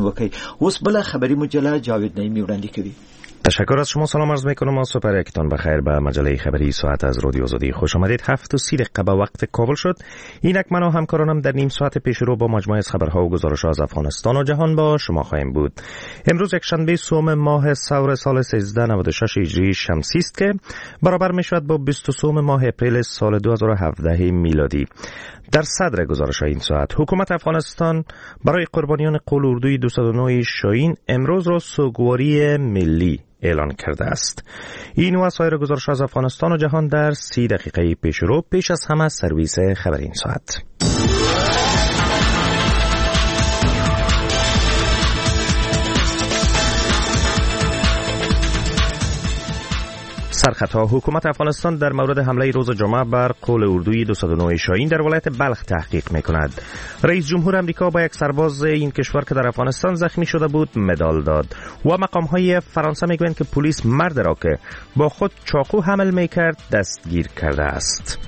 وکړي. اوس بل خبری مجله جاوید نعیمی وړاندې کوي. تشکر از شما. سلام عرض میکنم. سپر یکتان بخیر به مجله خبری ساعت از رادیو آزادی خوش آمدید. 7:30 به وقت کابل شد. اینک من و همکارانم در نیم ساعت پیش رو با مجموعه از خبرها و گزارش‌ها از افغانستان و جهان با شما خواهیم بود. امروز یکشنبه سوم ماه سور سال 1396 هجری شمسی است که برابر میشود با 23 ماه اپریل سال 2017 میلادی. در صدر گزارش‌های این ساعت، حکومت افغانستان برای قربانیان قول اردوی 209 شاهین امروز را سوگواری ملی اعلان کرده است. این و سایر گزارش‌ها از افغانستان و جهان در 30 دقیقه پیش رو. پیش از همه سرویس خبر این ساعت. سرخطها: حکومت افغانستان در مورد حمله روز جمعه بر قول اردوی 209 شاهین در ولایت بلخ تحقیق می‌کند. رئیس جمهور آمریکا با یک سرباز این کشور که در افغانستان زخمی شده بود مدال داد و مقام‌های فرانسه می‌گویند که پلیس مرد را که با خود چاقو حمل می‌کرد دستگیر کرده است.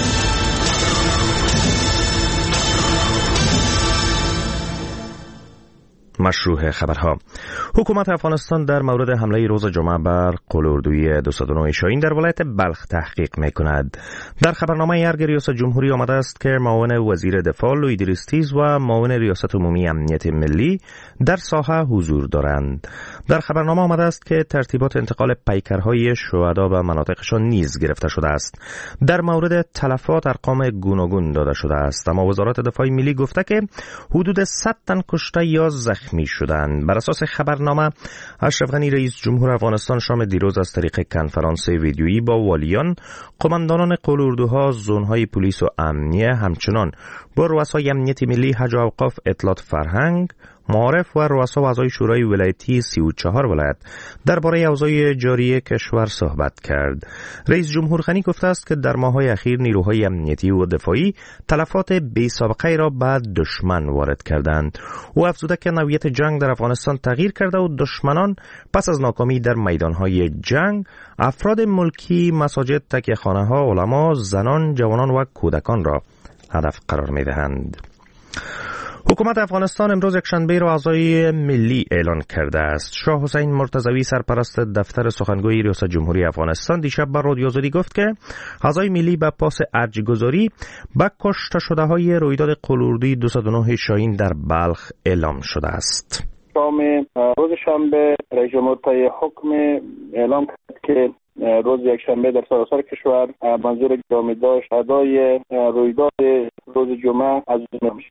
مشروع خبرها: حکومت افغانستان در مورد حمله روز جمعه بر قول اردوی 209 شاهین در ولایت بلخ تحقیق می‌کند. در خبرنامه ارگ ریاست جمهوری آمده است که معاون وزیر دفاع لوی دریستیز و معاون ریاست عمومی امنیت ملی در ساحه حضور دارند. در خبرنامه آمده است که ترتیبات انتقال پیکرهای شهدا به مناطقشان نیز گرفته شده است. در مورد تلفات ارقام گوناگون داده شده است، اما وزارت دفاع ملی گفته که حدود 100 تن کشته یا زخمی شدند. بر اساس خبرنامه، اشرف غنی رئیس جمهور افغانستان شام دیروز از طریق کنفرانس ویدیویی با والیان، قماندانان قول اردوها، زونهای پلیس و امنیه، همچنان با رؤسای امنیت ملی، حج و اوقاف، اطلاعات فرهنگ، معارف و رؤسا و اعضای شورای ولایتی 34 ولایت درباره اوضاع جاری کشور صحبت کرد. رئیس جمهور غنی گفته است که در ماه‌های اخیر نیروهای امنیتی و دفاعی تلفات بی‌سابقه را به دشمن وارد کردند. او افزوده که نوعیت جنگ در افغانستان تغییر کرده و دشمنان پس از ناکامی در میدانهای جنگ افراد ملکی، مساجد، تکیه‌خانه‌ها، علما، زنان، جوانان و کودکان را هدف قرار می‌دهند. حکومت افغانستان امروز یکشنبه را اعضای ملی اعلان کرده است. شاه حسین مرتضوی سرپرست دفتر سخنگوی ریاست جمهوری افغانستان دیشب با رادیو آزادی گفت که اعضای ملی به پاس ارجگذاری به کشته شده های رویداد قول اردوی 209 شاهین در بلخ اعلام شده است. شام روز شنبه رئیس جمهور طی حکم اعلام کرد که روز یکشنبه در سراسر کشور منظور گرامی داشت ادای رویداد روز جمعه از میشه.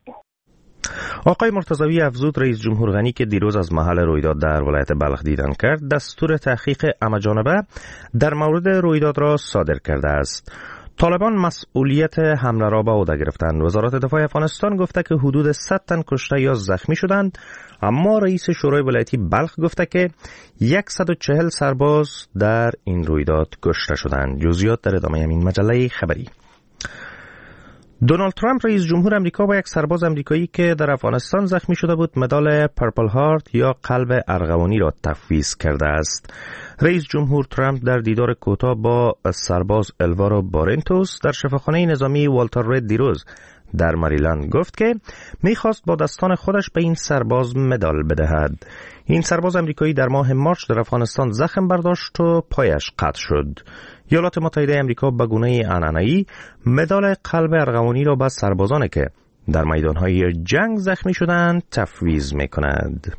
آقای مرتضوی افزود رئیس جمهور غنی که دیروز از محل رویداد در ولایت بلخ دیدن کرد، دستور تحقیق همه‌جانبه در مورد رویداد را صادر کرده است. طالبان مسئولیت حمله را به عهده گرفتند. وزارت دفاع افغانستان گفته که حدود 100 تن کشته یا زخمی شدند، اما رئیس شورای ولایتی بلخ گفته که 140 سرباز در این رویداد کشته شدند. جزئیات در ادامه این مجله خبری. دونالد ترامپ رئیس جمهور آمریکا با یک سرباز آمریکایی که در افغانستان زخمی شده بود مدال پرپل هارت یا قلب ارغوانی را تفویض کرده است. رئیس جمهور ترامپ در دیدار کوتاه با سرباز الوارو بارنتوس در شفاخانه نظامی والتر رید دیروز در مریلند گفت که میخواست با دستان خودش به این سرباز مدال بدهد. این سرباز آمریکایی در ماه مارچ در افغانستان زخم برداشت و پایش قطع شد. ایالات متحده آمریکا به گونه عنعنه‌ای مدال قلب ارغوانی را به سربازانی که در میدانهای جنگ زخمی شدند تفویض می‌کند.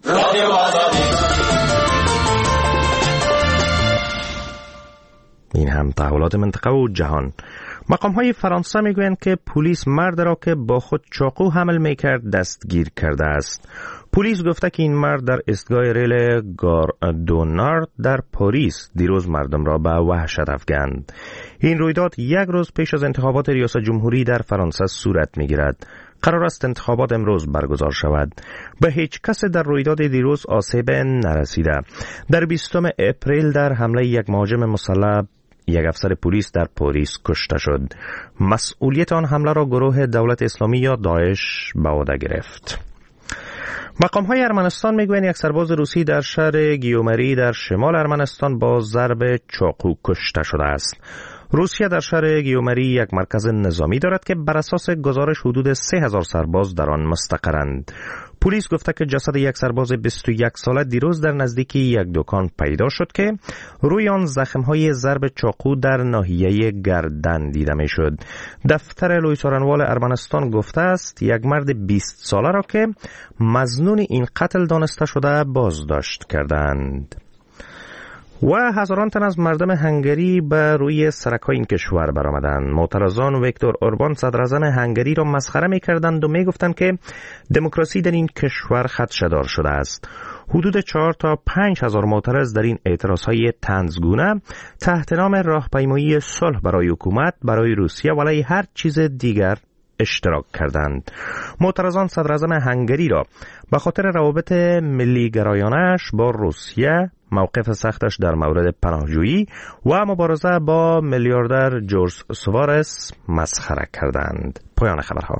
این هم تحولات منطقه و جهان. مقام‌های فرانسه می‌گویند که پلیس مرد را که با خود چاقو حمل می‌کرد دستگیر کرده است. پلیس گفته که این مرد در ایستگاه ریل گار دو نارد در پاریس دیروز مردم را به وحشت افکند. این رویداد یک روز پیش از انتخابات ریاست جمهوری در فرانسه صورت می‌گیرد. قرار است انتخابات امروز برگزار شود. به هیچ کس در رویداد دیروز آسیب نرسیده. در 20 اپریل در حمله یک مهاجم مسلح یک افسر پلیس در پاریس کشته شد. مسئولیت آن حمله را گروه دولت اسلامی یا داعش به عهده گرفت. مقام‌های ارمنستان میگویند یک سرباز روسی در شهر گیومری در شمال ارمنستان با ضرب چاقو کشته شده است. روسیه در شهر گیومری یک مرکز نظامی دارد که بر اساس گزارش حدود 3000 سرباز در آن مستقرند. پلیس گفته که جسد یک سرباز 21 ساله دیروز در نزدیکی یک دکان پیدا شد که روی آن زخم‌های ضرب چاقو در ناحیه گردن دیده می‌شد. دفتر لوی څارنوال ارمنستان گفته است یک مرد 20 ساله را که مظنون این قتل دانسته شده بازداشت کردند. و هزاران تن از مردم هنگری به روی سرک‌های این کشور برآمدند. معترضان ویکتور اوربان صدراعظم هنگری را مسخره می‌کردند و می‌گفتند که دموکراسی در این کشور خدشه‌دار شده است. حدود 4 تا 5 هزار معترض در این اعتراضهای طنزگونه تحت نام راهپیمایی صلح برای حکومت برای روسیه و علیه هر چیز دیگر اشتراک کردند. معترضان صدراعظم هنگری را به خاطر روابط ملی گرایانه‌اش با روسیه، موقف سختش در مورد پناهجویی و مبارزه با میلیاردر جورج سوارز مسخره کردند. پایان خبرها.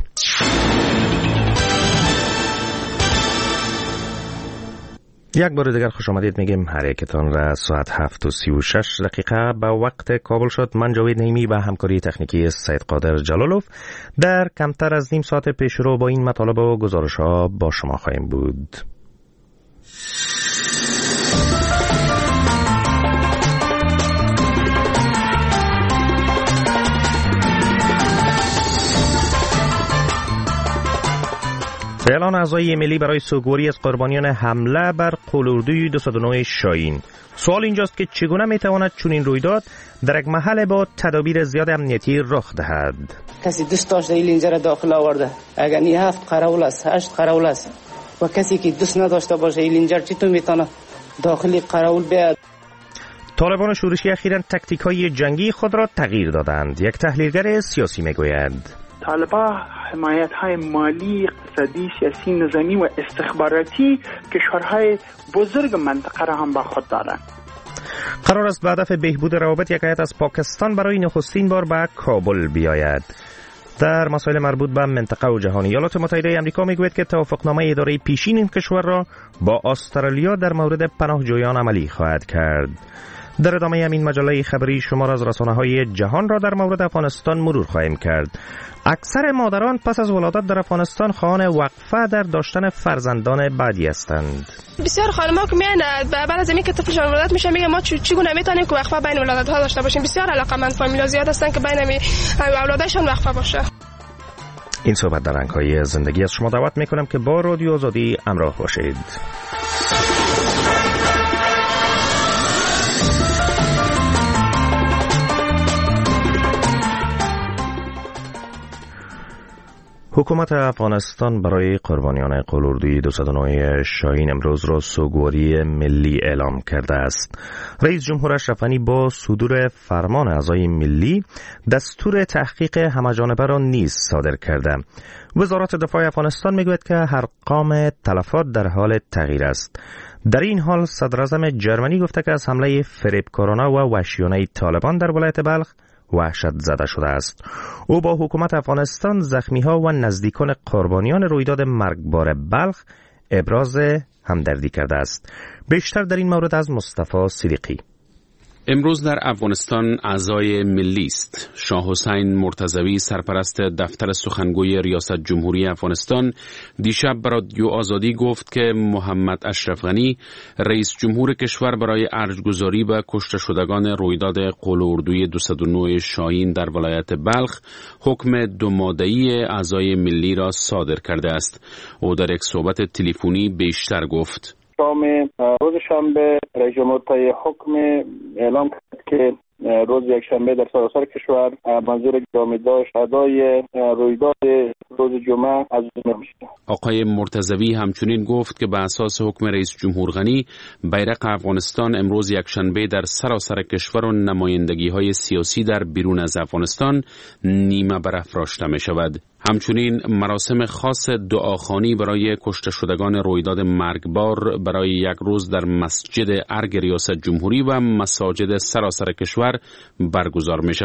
یک بار دیگر خوش آمدید میگیم هر یکتان را. ساعت 7:36 به وقت کابل شد. من جاوید نعیمی و همکاری تکنیکی سید قادر جلالوف در کمتر از نیم ساعت پیشرو با این مطالب و گزارش‌ها با شما خواهیم بود. اعلان اعضای ملی برای سوگواری از قربانیان حمله بر قلوردوی 209 شاهین. سوال اینجاست که چگونه میتواند چنین رویداد در یک محل با تدابیر زیاد امنیتی رخ دهد؟ کسی دوست داشته این لنجر را داخل آورده، اگر این 7 قراول است 8 قراول است و کسی که دوست نداشته باشه این لنجر چطور میتونه داخل قراول بیاد؟ طالبان شورشی اخیراً تاکتیک‌های جنگی خود را تغییر دادند. یک تحلیلگر سیاسی میگوید طالبان حمایت‌های مالی، اقتصادی، سیاسی، نظامی و استخباراتی کشورهای بزرگ منطقه را هم با خود دارند. قرار است به هدف بهبود روابط یک هیئت از پاکستان برای نخستین بار به کابل بیاید. در مسائل مربوط به منطقه و جهان، ایالات متحده آمریکا میگوید که توافقنامه اداره پیشین این کشور را با استرالیا در مورد پناهجویان عملی خواهد کرد. در ادامه همین مجله خبری شما را از رسانه‌های جهان را در مورد افغانستان مرور خواهیم کرد. اکثر مادران پس از ولادت در افغانستان خواهان وقفه در داشتن فرزندان بعدی هستند. بسیار خانم‌ها که میان بعد از اینکه طفلشون ولادت میشه میگه ما چگونه میتونیم که وقفه بین ولادت‌ها داشته باشیم. بسیار علاقه‌مند فامیل‌ها زیاد هستن که بین اولادشون وقفه باشه. این صحبت در رنگ‌های زندگی از شما دعوت میکنم که با رادیو آزادی همراه باشید. حکومت افغانستان برای قربانیان قلوردوی 209 شاهین امروز را سوگواری ملی اعلام کرده است. رئیس جمهور اشرف غنی با صدور فرمان اعضای ملی دستور تحقیق همه‌جانبه را نیز صادر کرده. وزارت دفاع افغانستان میگوید که ارقام تلفات در حال تغییر است. در این حال صدراعظم جرمنی گفته که از حمله فریبکارانه و وحشیانه طالبان در ولایت بلخ وحشت زده شده است. او با حکومت افغانستان، زخمی‌ها و نزدیکان قربانیان رویداد مرگبار بلخ ابراز همدردی کرده است. بیشتر در این مورد از مصطفی صدیقی. امروز در افغانستان اعضای ملی است. شاه حسین مرتضوی سرپرست دفتر سخنگوی ریاست جمهوری افغانستان دیشب به رادیو آزادی گفت که محمد اشرف غنی رئیس جمهور کشور برای ارجگذاری به کشته شدگان رویداد قلوردوی 209 شاهین در ولایت بلخ حکم 2 ماده‌ای اعضای ملی را صادر کرده است. او در یک صحبت تلفنی بیشتر گفت: شام روز شنبه رئیس جمهور طی حکم اعلام کرد که روز یک شنبه در سراسر کشور منظور جامع داشت ادای رویداد روز جمعه از میشه. آقای مرتضوی همچنین گفت که به اساس حکم رئیس جمهور غنی بیرق افغانستان امروز یک شنبه در سراسر کشور و نمایندگی‌های سیاسی در بیرون از افغانستان نیمه برافراشته می شود. همچنین مراسم خاص دعاخوانی برای کشته شدگان رویداد مرگبار برای یک روز در مسجد ارگ ریاست جمهوری و مساجد سراسر کشور برگزار می شود.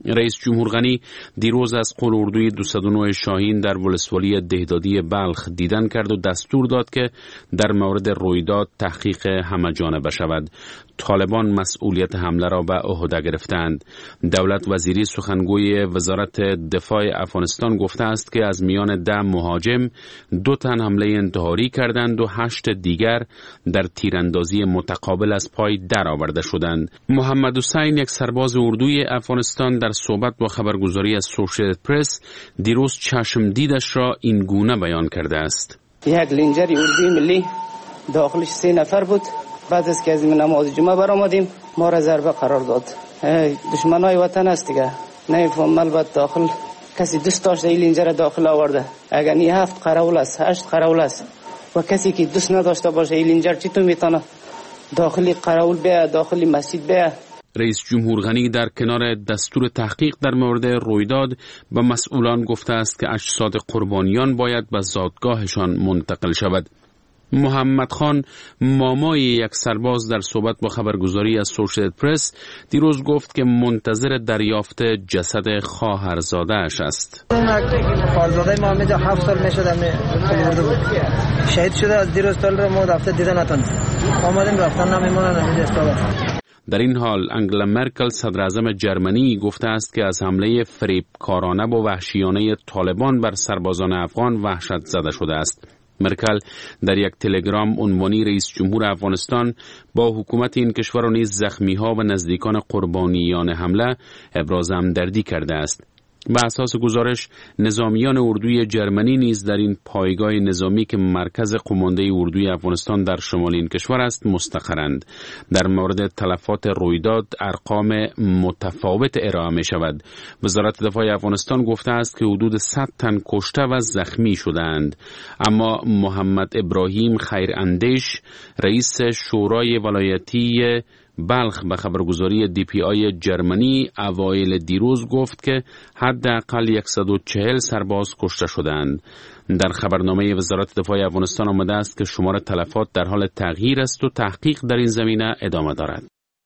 رئیس جمهور غنی دیروز از قلاردوی 209 شاهین در ولسوالی دهدادی بلخ دیدن کرد و دستور داد که در مورد رویداد تحقیق همه‌جانبه شود. طالبان مسئولیت حمله را به عهده گرفتند. دولت وزیری سخنگوی وزارت دفاع افغانستان گفته است که از میان 10 مهاجم 2 تن حمله انتحاری کردند و 8 دیگر در تیراندازی متقابل از پای درآورده شدند. محمد حسین، یک سرباز اردوی افغانستان، در صحبت با خبرگزاری از سوشیتد پرس دیروز چشم دیدش را این گونه بیان کرده است. یک لنجر اردوی ملی داخلش 3 نفر بود. بعد از که از نماز جمعه برآمدیم ما را ضربه قرار داد. دشمنای وطن است دیگه. نمیفهم البته داخل کسی دوست داشته این لنجر داخل آورده. اگر این 7 قراول است 8 قراول است و کسی که دوست نداشته باشه این لنجر چطور میتونه داخلی قراول بیا داخلی مسجد بیا؟ رئیس جمهور غنی در کنار دستور تحقیق در مورد رویداد به مسئولان گفته است که اجساد قربانیان باید به زادگاهشان منتقل شود. محمد خان، مامای یک سرباز، در صحبت با خبرگزاری از سوشیتد پرس دیروز گفت که منتظر دریافت جسد خواهرزاده‌اش است. خواهرزاده ما همینجا 7 سال میشه در شهید شده. از دیروز تا رو ما دفتر دیدن نتونستیم. آمدیم رفتن نمیمونن همینجا استراحت. در این حال انگلا مرکل، صدر اعظم جرمنی، گفته است که از حمله فریبکارانه و وحشیانه طالبان بر سربازان افغان وحشت زده شده است. مرکل در یک تلگرام عنوانی رئیس جمهور افغانستان با حکومت این کشور و نیز زخمی‌ها و نزدیکان قربانیان حمله ابراز همدردی کرده است. به اساس گزارش، نظامیان اردوی جرمنی نیز در این پایگاه نظامی که مرکز قمانده اردوی افغانستان در شمال این کشور است مستقرند. در مورد تلفات رویداد ارقام متفاوت ارائه می شود. وزارت دفاع افغانستان گفته است که حدود 100 تن کشته و زخمی شدند. اما محمد ابراهیم خیراندیش، رئیس شورای ولایتی بلخ، به خبرگزاری DPI جرمنی اوایل دیروز گفت که حداقل 140 سرباز کشته شدند. در خبرنامه وزارت دفاع افغانستان آمده است که شمار تلفات در حال تغییر است و تحقیق در این زمینه ادامه دارد.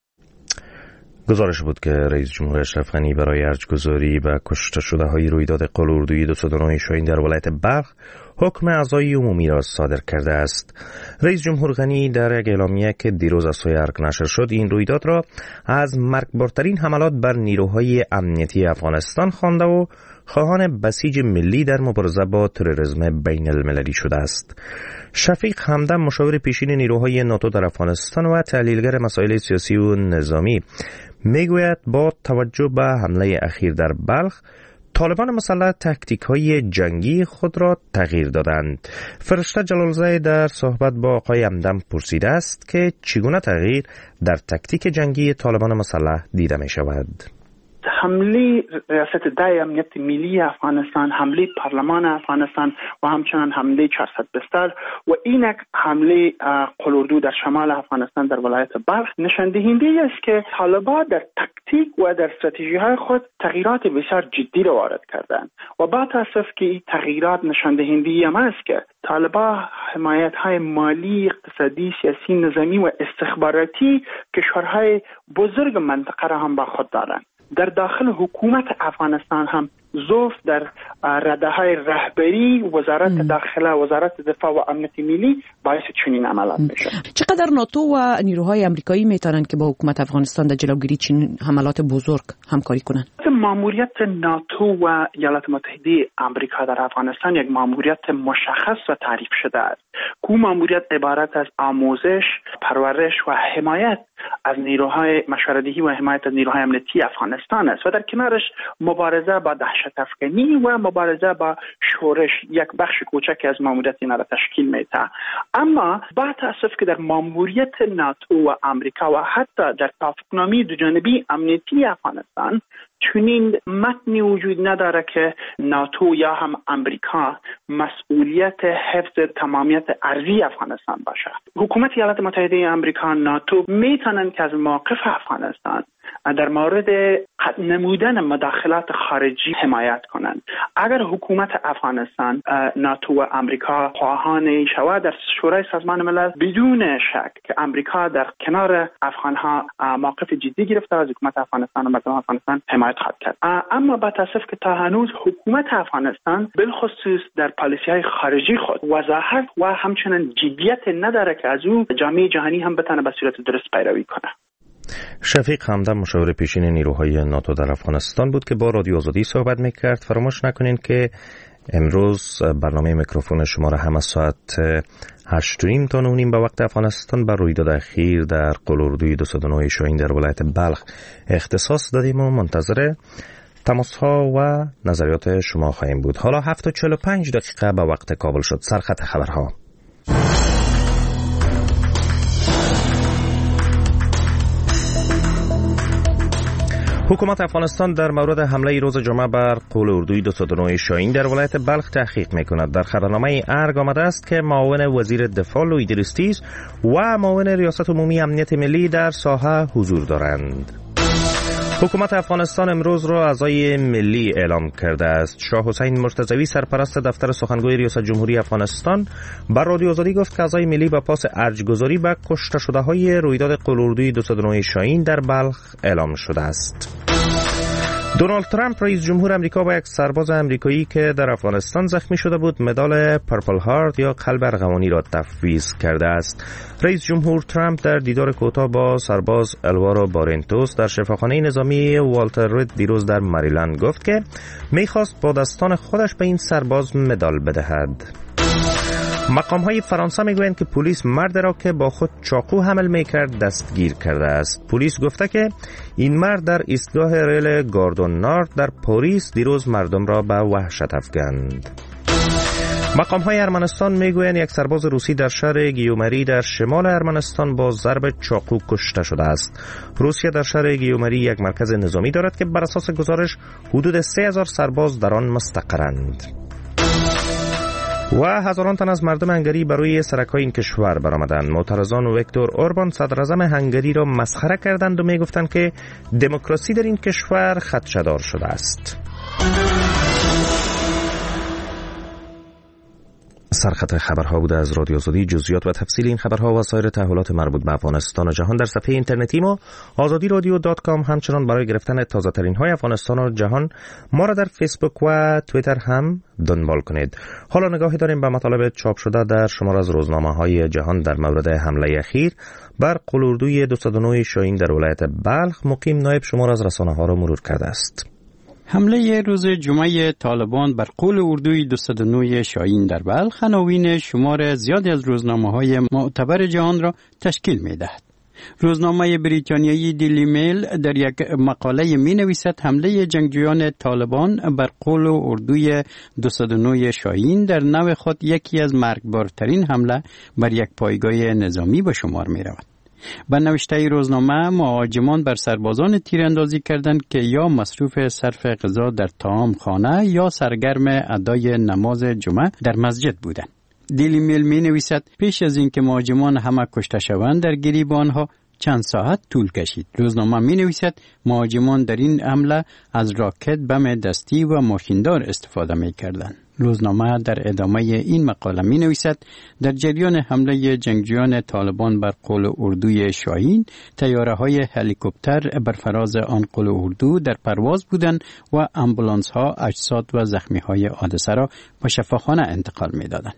گزارش بود که رئیس جمهور اشرف غنی برای ارجگذاری به کشته شده های رویداد قلاردوی 209 شاهین در ولایت بلخ حکم اعضای عمومی را صادر کرده است. رئیس جمهور غنی در یک اعلامیه که دیروز از سوی ارگ نشر شد این رویداد را از مرگبارترین حملات بر نیروهای امنیتی افغانستان خوانده و خواهان بسیج ملی در مبارزه با تروریسم بین المللی شده است. شفیق همدم، مشاور پیشین نیروهای ناتو در افغانستان و تحلیلگر مسائل سیاسی و نظامی، میگوید با توجه به حمله اخیر در بلخ طالبان مسلح تاکتیک‌های جنگی خود را تغییر دادند. فرشته جلالزاده در صحبت با آقای همدم پرسیده است که چگونه تغییر در تاکتیک جنگی طالبان مسلح دیده می شود. حمله ریاست دای امنیت ملی افغانستان، حمله پارلمان افغانستان و همچنان حمله 400 بستر و اینک حمله قلاردو در شمال افغانستان در ولایت بلخ نشان دهنده است که طالبان در تاکتیک و در استراتژی های خود تغییرات بسیار جدی را وارد کردند و با تاسف که این تغییرات نشان دهنده هم است که طالبان حمایت های مالی، اقتصادی، سیاسی، نظامی و استخباراتی کشورهای بزرگ منطقه را هم با خود دارند. در داخل حکومت افغانستان هم ضعف در رده‌های رهبری، وزارت داخله، وزارت دفاع و امنیت ملی باعث چنین عملات میشه. چقدر ناتو و نیروهای آمریکایی میتونن که با حکومت افغانستان در جلوگیری چنین حملات بزرگ همکاری کنن؟ ماموریت ناتو و ایالات متحده آمریکا در افغانستان یک ماموریت مشخص و تعریف شده است. که ماموریت عبارت از آموزش، پرورش و حمایت از نیروهای مشورت‌دهی و حمایت از نیروهای امنیتی افغانستان است و در کنارش مبارزه با دهشت افکنی و مبارزه با شورش یک بخش کوچکی از ماموریت اینا را تشکیل میده. اما با تاسف که در ماموریت ناتو و آمریکا و حتی در توافقنامه دوجانبی امنیتی افغانستان چنین متنی وجود نداره که ناتو یا هم امریکا مسئولیت حفظ تمامیت ارضی افغانستان باشه. حکومت ایالات متحده آمریکا، ناتو میتونن که از موقف افغانستان در مورد نمودن مداخلات خارجی حمایت کنند. اگر حکومت افغانستان، ناتو و امریکا خواهان شود در شورای سازمان ملل، بدون شک که امریکا در کنار افغانها موقف جدی گرفته از حکومت افغانستان و مردم افغانستان حمایت خواهد کرد. اما با تاسف که تا هنوز حکومت افغانستان بالخصوص در پالیسی‌های خارجی خود وضاحت و همچنین جدیت نداره که از او جامعه جهانی هم بتونه به صورت درست پیروی کنه. شفیق همدم مشاور پیشین نیروهای ناتو در افغانستان بود که با رادیو آزادی صحبت میکرد. فراموش نکنین که امروز برنامه میکروفون شما را هم از ساعت 8:30 تا 9:30 به وقت افغانستان بر رویداد اخیر در قلاردوی 209 شاهین در ولایت بلخ اختصاص دادیم و منتظر تماس ها و نظریات شما خواهیم بود. حالا 7:45 به وقت کابل شد. سرخط خبرها. حکومت افغانستان در مورد حمله روز جمعه بر قلاردوی 209 شاهین در ولایت بلخ تحقیق میکند. در خبرنامه ارگ آمده است که معاون وزیر دفاع لوی دریستیز و معاون ریاست عمومی امنیت ملی در ساحه حضور دارند. حکومت افغانستان امروز را اعضای ملی اعلام کرده است. شاه حسین مرتضوی سرپرست دفتر سخنگوی ریاست جمهوری افغانستان بر رادیو آزادی گفت که اعضای ملی با پاس ارجگذاری به کشته شده های رویداد قلاردوی 209 شاهین در بلخ اعلام شده است. دونالد ترامپ رئیس جمهور امریکا با یک سرباز امریکایی که در افغانستان زخمی شده بود مدال پرپل هارت یا قلب ارغوانی را تفویض کرده است. رئیس جمهور ترامپ در دیدار کوتاه با سرباز الوارو بارنتوس در شفاخانه نظامی والتر رید دیروز در مریلند گفت که می‌خواست با دستان خودش به این سرباز مدال بدهد. مقام‌های فرانسه میگویند که پلیس مرد را که با خود چاقو حمل میکرد دستگیر کرده است. پلیس گفته که این مرد در ایستگاه ریل گاردون نارد در پاریس دیروز مردم را به وحشت افکند. مقام‌های ارمنستان میگویند یک سرباز روسی در شهر گیومری در شمال ارمنستان با ضرب چاقو کشته شده است. روسیه در شهر گیومری یک مرکز نظامی دارد که بر اساس گزارش حدود 3000 سرباز در آن مستقرند. و هزاران تن از مردم هنگری برای سرک‌های این کشور برآمدند. معترضان ویکتور اوربان صدراعظم هنگری را مسخره کردند و می‌گفتند که دموکراسی در این کشور خدشه‌دار شده است. سرخط خبرها بوده از رادیو آزادی. جزئیات و تفصیل این خبرها و سایر تحولات مربوط به افغانستان و جهان در صفحه اینترنتی ما azadiradio.com. همچنان برای گرفتن تازه ترین های افغانستان و جهان ما را در فیسبوک و توییتر هم دنبال کنید. حالا نگاهی داریم به مطالب چاپ شده در شمار از روزنامه های جهان در مورد حمله اخیر بر قلاردوی 209 شاهین در ولایت بلخ. مقیم نایب شمار از رسانه ها را مرور کرده است. حمله روز جمعه طالبان بر قلاردوی 209 شاهین در بلخ عناوین شمار زیادی از روزنامه‌های معتبر جهان را تشکیل می‌دهد. روزنامه بریتانیایی دیلی میل در یک مقاله می‌نویسد حمله جنگجویان طالبان بر قلاردوی 209 شاهین در نوع خود یکی از مرگبارترین حمله بر یک پایگاه نظامی به شمار می‌رود. به نوشته روزنامه مهاجمان بر سربازان تیراندازی کردند که یا مصروف صرف غذا در طعام خانه یا سرگرم ادای نماز جمعه در مسجد بودند. دیلی میل می نویسد پیش از اینکه مهاجمان همه کشته شوند در گریب آنها چند ساعت طول کشید. روزنامه می نویسد مهاجمان در این حمله از راکت بم دستی و ماشیندار استفاده می کردند. روزنامه در ادامه این مقاله می نویسد در جریان حمله جنگجویان طالبان بر قلاردوی شاهین طیاره های هلیکوپتر بر فراز آن قلاردو در پرواز بودند و امبولانس ها اجساد و زخمی های حادثه را به شفاخانه انتقال می دادند.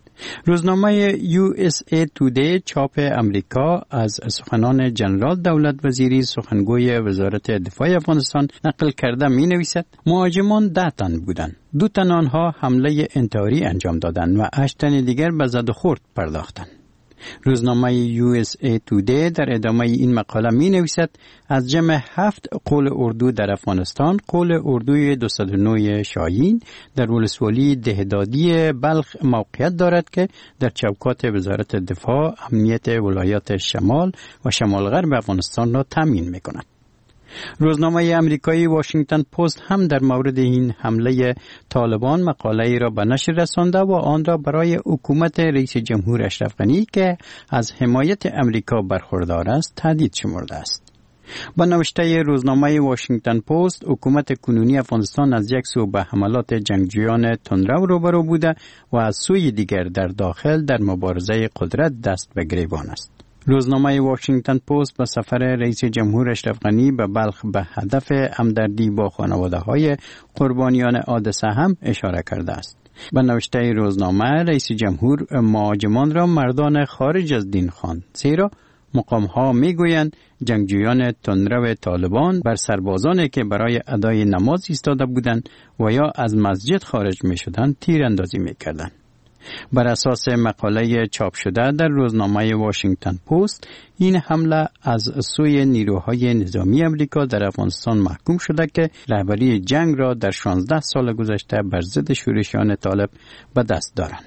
روزنامه USA Today چاپ امریکا از سخنان جنرال دولت وزیری سخنگوی وزارت دفاع افغانستان نقل کرده می نویسد مهاجمان 10 تن بودند. 2 تن آنها حمله انتحاری انجام دادند و 8 تن دیگر به زد و خورد پرداختند. روزنامه USA Today در ادامه این مقاله می نویسد از جمع 7 قلاردو در افغانستان قلاردوی 209 شاهین در ولسوالی دهدادی بلخ موقعیت دارد که در چوکات وزارت دفاع امنیت ولایات شمال و شمال غرب افغانستان را تامین می کند. روزنامه امریکایی واشنگتن پست هم در مورد این حمله طالبان مقاله ای را به نشر رسانده و آن را برای حکومت رئیس جمهور اشرف غنی که از حمایت امریکا برخوردار است تهدید شمرده است. با نوشته روزنامه واشنگتن پست، حکومت کنونی افغانستان از یک سو به حملات جنگجویان تندرو روبرو بوده و از سوی دیگر در داخل در مبارزه قدرت دست به گریبان است. روزنامه واشنگتن پست به سفر رئیس جمهور اشرف غنی به بلخ به هدف همدردی با خانواده‌های قربانیان حادثه هم اشاره کرده است. به نوشته روزنامه، رئیس جمهور مهاجمان را مردان خارج از دین خواند، زیرا مقام‌ها می‌گویند جنگجویان تندرو طالبان بر سربازانی که برای ادای نماز ایستاده بودند و یا از مسجد خارج می‌شدند تیراندازی می‌کردند. بر اساس مقاله چاپ شده در روزنامه واشنگتن پست، این حمله از سوی نیروهای نظامی امریکا در افغانستان محکوم شده که رهبری جنگ را در 16 سال گذشته بر ضد شورشیان طالب به دست دارند.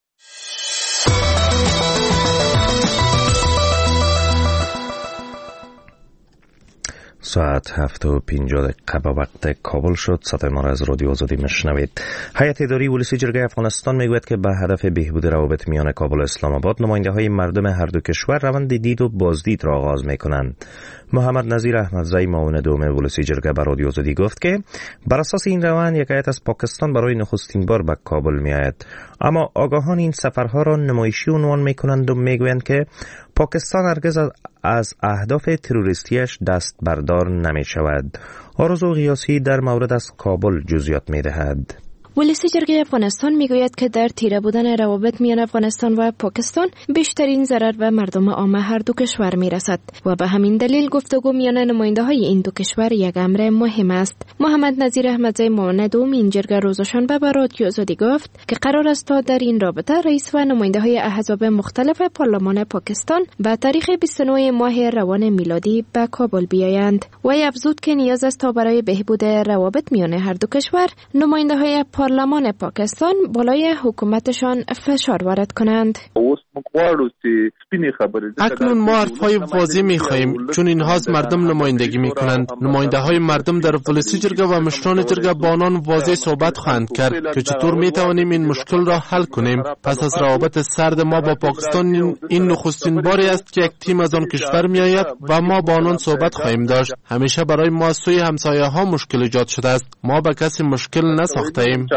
ساعت 7:50 به وقت کابل شد. صدای ما را از رادیو آزادی میشنوید. هیئت اداری ولسی جرگه افغانستان میگوید که به هدف بهبود روابط میان کابل و اسلام آباد، نماینده های مردم هر دو کشور روند دید و بازدید را آغاز میکنند. محمد نظیر احمدزی، معاون دوم ولسی جرگه، به رادیو آزادی گفت که بر اساس این روند یک هیئت از پاکستان برای نخستین بار به کابل میآید، اما آگاهان این سفرها را نمایشی عنوان میکنند و میگویند که پاکستان هرگز از اهداف تروریستیش دست بردار نمی شود. آرزو غیاسی در مورد از کابل جزئیات می دهد. ولسی جرگه افغانستان میگوید که در تیره بودن روابط میان افغانستان و پاکستان بیشترین ضرر به مردم عام هر دو کشور میرسد و به همین دلیل گفتگو میان نماینده های این دو کشور یک امر مهم است. محمد نظیر احمدزی، معاون دوم این جرگه، روز شنبه به رادیو آزادی گفت که قرار است تا در این رابطه رئیس و نماینده های احزاب مختلف پارلمان پاکستان به تاریخ 29 ماه روان میلادی به کابل بیایند و افزود که نیاز است تا برای بهبود روابط میان هر دو کشور نماینده های پارلمان پاکستان بالای حکومتشان فشار وارد کنند. اکنون ما حرفهای واضح می‌خواهیم، چون اینها از مردم نمایندگی می‌کنند. نماینده های مردم در ولسی جرگه و مشران جرگه با آنان واضح صحبت خواهند کرد که چطور می‌توانیم این مشکل را حل کنیم. پس از روابط سرد ما با پاکستان، این نخستین باری است که یک تیم از آن کشور می‌آید و ما با آنان صحبت خواهیم داشت. همیشه برای ما سوی همسایه‌ها مشکل ایجاد شده است. ما به کسی مشکل نساخته‌ایم.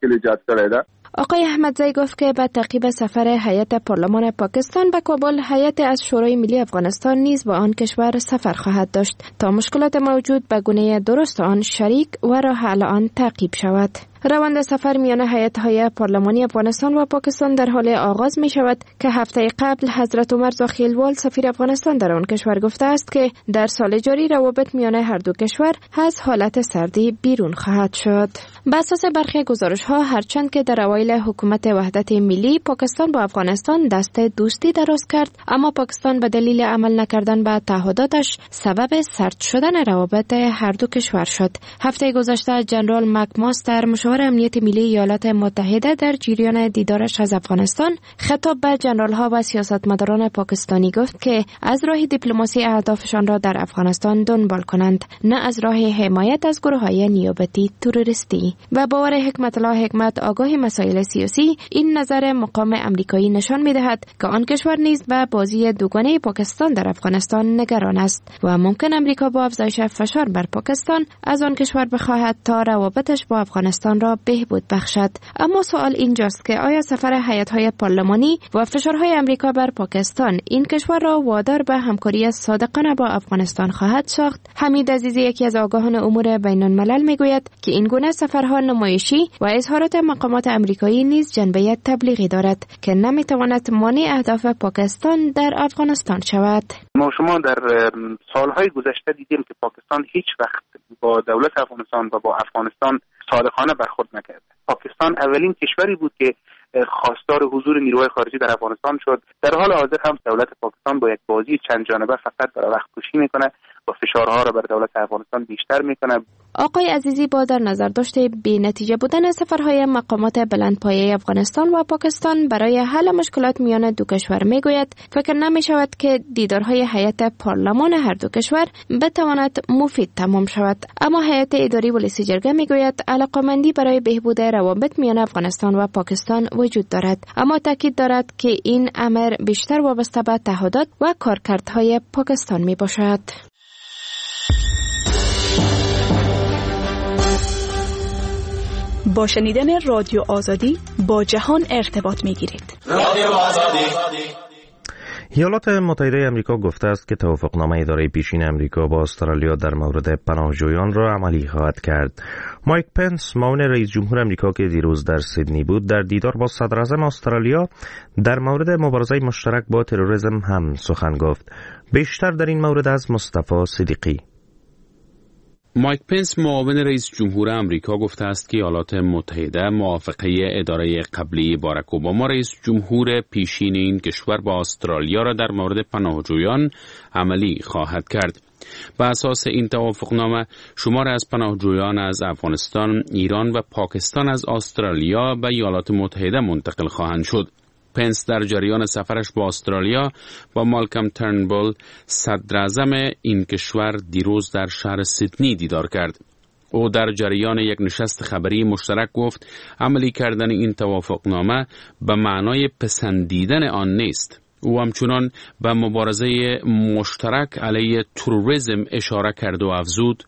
آقای احمدزی گفت که بعد تعقیب سفر هیئت پارلمان پاکستان به کابل، هیئت از شورای ملی افغانستان نیز با آن کشور سفر خواهد داشت تا مشکلات موجود به گونه درست آن شریک و راه حل آن تعقیب شود. روند سفر میان هیئت‌های پارلمانی افغانستان و پاکستان در حال آغاز می شود که هفته قبل حضرت عمر زاخیلوال سفیر افغانستان در آن کشور گفته است که در سال جاری روابط میان هر دو کشور از حالت سردی بیرون خواهد شد. بر اساس برخی گزارش‌ها، هرچند که در اوایل حکومت وحدت ملی پاکستان با افغانستان دست دوستی دراز کرد، اما پاکستان به دلیل عمل نکردن به تعهداتش سبب سرد شدن روابط هر دو کشور شد. هفته گذشته جنرال مکماستر، مشاور امنیت ملی ایالات متحده، در جریان دیدارش از افغانستان خطاب به جنرال‌ها و سیاستمداران پاکستانی گفت که از راه دیپلماسی اهدافشان را در افغانستان دنبال کنند، نه از راه حمایت از گروه‌های نیابتی تروریستی. و باور حکمت الله حکمت، آگاه مسائل سیاسی، این نظر مقام امریکایی نشان می‌دهد که آن کشور نیز به بازی دوگانه پاکستان در افغانستان نگران است و ممکن امریکا با افزایش فشار بر پاکستان از آن کشور بخواهد تا روابطش با افغانستان را بهبود بخشد. اما سوال اینجاست که آیا سفر هیئت‌های پارلمانی و فشارهای امریکا بر پاکستان این کشور را وادار به همکاری صادقانه با افغانستان خواهد ساخت؟ حمید عزیزی، یکی از آگاهان امور بین‌الملل، میگوید که این گونه سفرها نمایشی و اظهارات مقامات امریکایی نیز جنبه تبلیغی دارد که نمیتواند مانع اهداف پاکستان در افغانستان شود. ما شما در سالهای گذشته دیدیم که پاکستان هیچ وقت با دولت افغانستان و با افغانستان صادقانه برخورد نکرد. پاکستان اولین کشوری بود که خواستار حضور نیروهای خارجی در افغانستان شد. در حال حاضر هم دولت پاکستان با یک بازی چند جانبه فقط برای وقت کشی میکنه و فشارها را بر دولت افغانستان بیشتر میکنه. آقای عزیزی با در نظر داشته بی نتیجه بودن سفرهای مقامات بلندپایه افغانستان و پاکستان برای حل مشکلات میان دو کشور میگوید فکر نمی شود که دیدارهای هیئت پارلمان هر دو کشور بتواند مفید تمام شود. اما هیئت اداری ولسی جرگه میگوید علاقمندی برای بهبود روابط میان افغانستان و پاکستان وجود دارد، اما تاکید دارد که این امر بیشتر وابسته به تعهدات و کارکردهای پاکستان می باشد. با شنیدن رادیو آزادی با جهان ارتباط می‌گیرید. رادیو آزادی. ایالات متحده آمریکا گفته است که توافقنامه اداره پیشین آمریکا با استرالیا در مورد پناهجویان را عملی خواهد کرد. مایک پنس، معاون رئیس جمهور آمریکا که دیروز در سیدنی بود، در دیدار با صدر اعظم استرالیا در مورد مبارزه مشترک با تروریسم هم سخن گفت. بیشتر در این مورد از مصطفی صدیقی. مایک پنس، معاون رئیس جمهور آمریکا، گفته است که ایالات متحده موافقه اداره قبلی باراک اوباما رئیس جمهور پیشین این کشور با استرالیا را در مورد پناهجویان عملی خواهد کرد. بر اساس این توافقنامه شمار از پناهجویان از افغانستان، ایران و پاکستان از استرالیا به ایالات متحده منتقل خواهند شد. پنس در جریان سفرش با استرالیا با مالکم ترنبول، صدر اعظم این کشور، دیروز در شهر سیدنی دیدار کرد. او در جریان یک نشست خبری مشترک گفت عملی کردن این توافقنامه به معنای پسندیدن آن نیست. او همچنان به مبارزه مشترک علیه تروریسم اشاره کرد و افزود: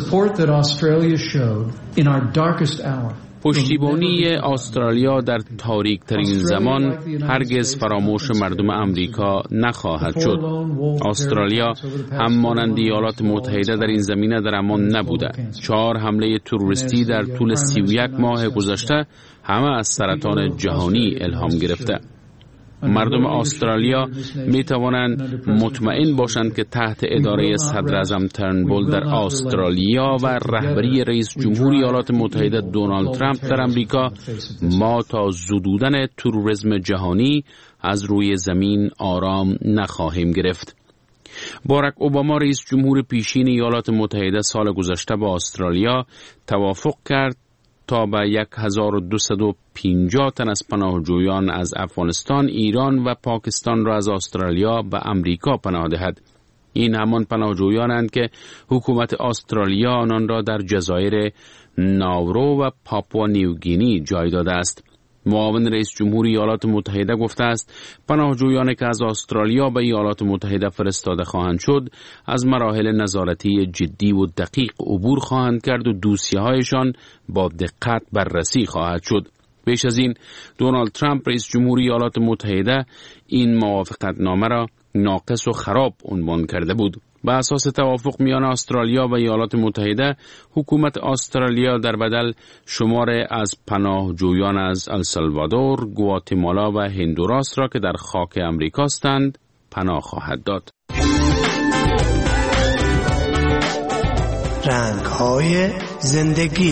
پشتیبانی استرالیا در تاریک ترین زمان هرگز فراموش مردم امریکا نخواهد شد. استرالیا هم مانند ایالات متحده در این زمینه در امان نبوده. 4 حمله تروریستی در طول 31 ماه گذشته همه از سرطان جهانی الهام گرفته. مردم استرالیا می توانند مطمئن باشند که تحت اداره صدر اعظم ترنبول در استرالیا و رهبری رئیس جمهور ایالات متحده دونالد ترامپ در امریکا، ما تا زدودن تروریسم جهانی از روی زمین آرام نخواهیم گرفت. باراک اوباما رئیس جمهور پیشین ایالات متحده سال گذشته با استرالیا توافق کرد تا به 1250 تن از پناهجویان از افغانستان، ایران و پاکستان را از استرالیا به امریکا پناه دهد. این همان پناهجویانند که حکومت استرالیا آنان را در جزایر ناورو و پاپوا نیوگینی جای داده است. معاون رئیس جمهور ایالات متحده گفته است پناهجویانی که از استرالیا به ایالات متحده فرستاده خواهند شد از مراحل نظارتی جدی و دقیق عبور خواهند کرد و دوسیه‌هایشان با دقت بررسی خواهد شد. پیش از این دونالد ترامپ رئیس جمهور ایالات متحده این موافقتنامه را ناقص و خراب عنوان کرده بود. به اساس توافق میان استرالیا و ایالات متحده، حکومت استرالیا در بدل شمار از پناهجویان از السالوادور، گواتمالا و هندوراس را که در خاک امریکا هستند پناه خواهد داد. رنگ‌های زندگی.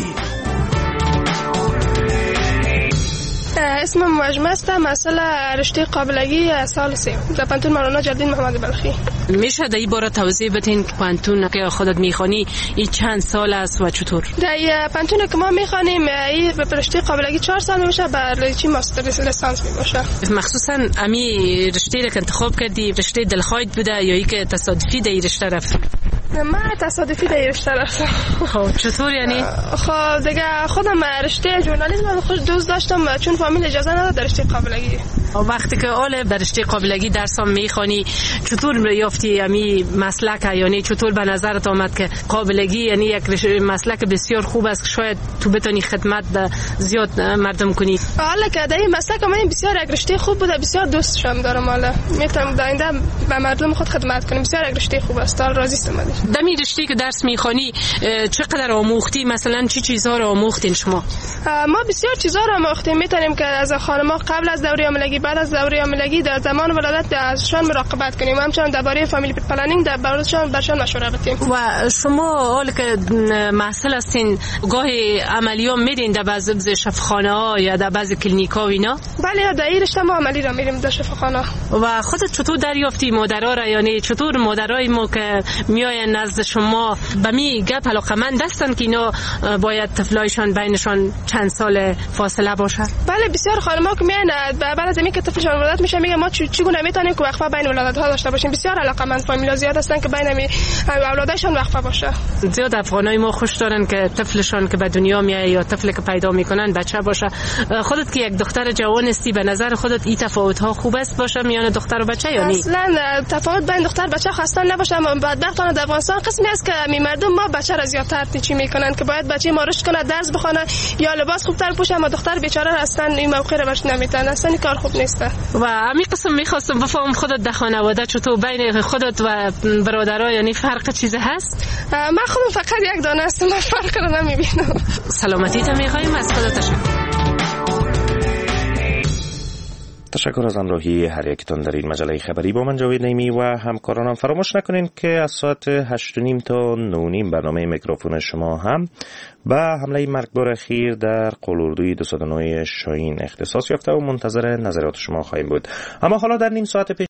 اسمم مجمع است، مسئله رشته قابلگی سال 3 در پانتون مولانا جلال‌الدین محمد بلخی. میشه در این باره توضیح بدین که پانتون که خودت میخوانی این چند سال است و چطور؟ در پانتون که ما میخوانیم این به رشته قابلگی 4 سال میشه، برای چی ماستر لیسانس میباشه. مخصوصا امی رشته را که انتخاب کردی رشته دلخواهت بوده یا اینکه تصادفی در این رشته رفتی؟ من تصادفی در این رشته رفتم. خب چطور یعنی؟ خب دیگه خودم رشته ژورنالیسم خود دوست داشتم چون فامیل اجازه نداد در رشته قابلگی. وقتی که اول در رشته قابلگی درسام میخوانی چطور یافتی امی مسلک، یعنی چطور به نظرت آمد که قابلگی یعنی یک مسلک بسیار خوب است که شاید تو بتونی خدمت به زیاد مردم کنی؟ حالا که در این مسلک من بسیار یک رشته خوب بوده، بسیار دوستشم دارم، حالا میتونم در آینده به مردم خود خدمت کنم. بسیار یک رشته خوب است، راضی هستم ازش. در این رشته که درس میخوانی چقدر آموختی؟ مثلا چی چیزها رو آموختین شما؟ ما بسیار چیزا رو آموختیم. میتونیم که از خانم‌ها قبل از دوره حاملگی، بعد از دوره حاملگی، در زمان ولادت ازشان مراقبت کنیم. همچنین درباره فامیلی پلنینگ در باردشان برشان مشوره بدیم. و شما حال که محصل هستین گاهی عملیات میدین در بعضی شفاخانه‌ها یا در بعضی کلینیک‌ها و اینا؟ بله، در این رشته ما عملی را میریم در شفاخانه. و خودت چطور دریافتی مادرها را؟ یعنی چطور مادرای ما که میاین نزد شما به می گپ علاقه‌مند هستن که اینا باید طفلایشان بینشان چند سال فاصله باشه؟ بله، بسیار خانم‌ها که میان بعد از زمانی که طفلشان ولادت میشه میگه ما چگونه میتونیم که وقفه بین ولادت‌ها داشته باشیم. بسیار علاقه‌مند فامیلا زیاد هستن که بین اولادشان وقفه باشه. زیاد افغانای ما خوش دارن که طفلشان که به دنیا میاد یا طفلی که پیدا میکنن بچه باشه. خودت که یک دختر جوان هستی به نظر خودت این تفاوت ها خوب است باشه میان دختر و بچه یا نه؟ اصلا تفاوت بین دختر بچه خاصا نباشه. بدبختانه در افغانستان قسمی است که مردم ما بچه را زیادتر تیچی میکنن که باید بچه ما رشد کنه، درس بخونه یا لباس خوبتر پوشه، اما دختر بیچاره هستن این موقع رو بهش نمیتن. اصلا این کار خوب نیست. و همین قسم میخواستم بفهم خودت در خانواده چطور بین خودت و برادرها یعنی فرق چیزی هست؟ من خودم فقط یک دانه هستم، من فرق رو نمیبینم. سلامتی تا میخوایم از خودت تشکر از همراهی هر یکتان در این مجله خبری. با من جاوید نعیمی و همکارانم فراموش نکنین که از ساعت 8:30 تا 9:30 برنامه میکروفون شما هم به حمله مرگبار اخیر در قلاردوی 209 شاهین اختصاص یافته و منتظر نظرات شما خواهیم بود. اما حالا در نیم ساعت پیش